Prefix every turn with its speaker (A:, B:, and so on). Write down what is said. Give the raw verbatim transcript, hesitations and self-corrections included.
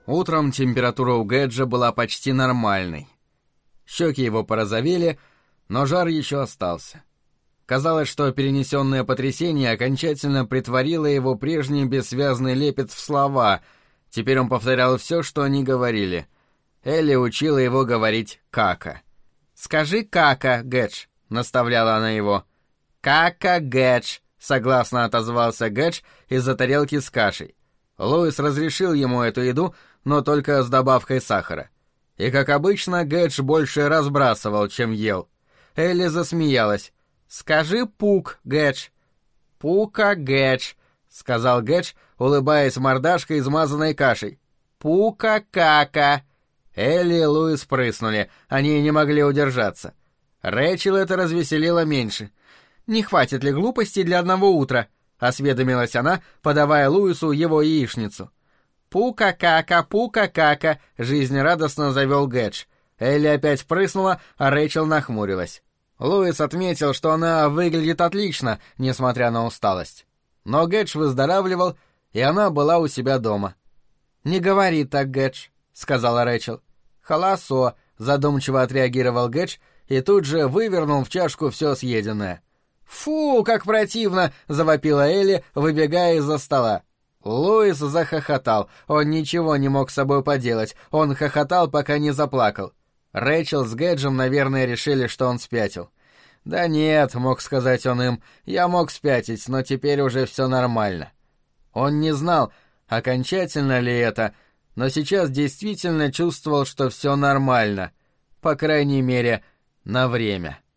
A: Утром температура у Гэджа была почти нормальной. Щеки его порозовели, но жар еще остался. Казалось, что перенесенное потрясение окончательно притворило его прежний бессвязный лепет в слова. Теперь он повторял все, что они говорили. Элли учила его говорить «кака». «Скажи «кака», Гэдж», — наставляла она его. «Кака, Гэдж», — согласно отозвался Гэдж из-за тарелки с кашей. Луис разрешил ему эту еду, но только с добавкой сахара. И, как обычно, Гэдж больше разбрасывал, чем ел. Элли засмеялась. «Скажи пук, Гэдж». «Пука, Гэдж», — сказал Гэдж, улыбаясь мордашкой, измазанной кашей. «Пука-кака». Элли и Луис прыснули, они не могли удержаться. Рэйчел это развеселило меньше. «Не хватит ли глупостей для одного утра?» — осведомилась она, подавая Луису его яичницу. «Пука-кака, пука-кака», — жизнерадостно завел Гэдж. Элли опять прыснула, а Рэйчел нахмурилась. Луис отметил, что она выглядит отлично, несмотря на усталость. Но Гэдж выздоравливал, и она была у себя дома. «Не говори так, Гэдж», — сказала Рэйчел. «Холосо», — задумчиво отреагировал Гэдж и тут же вывернул в чашку все съеденное. «Фу, как противно!» — завопила Элли, выбегая из-за стола. Луис захохотал, он ничего не мог с собой поделать, он хохотал, пока не заплакал. Рэйчел с Гэджем, наверное, решили, что он спятил. «Да нет», — мог сказать он им, — «я мог спятить, но теперь уже все нормально». Он не знал, окончательно ли это, но сейчас действительно чувствовал, что все нормально, по крайней мере, на время.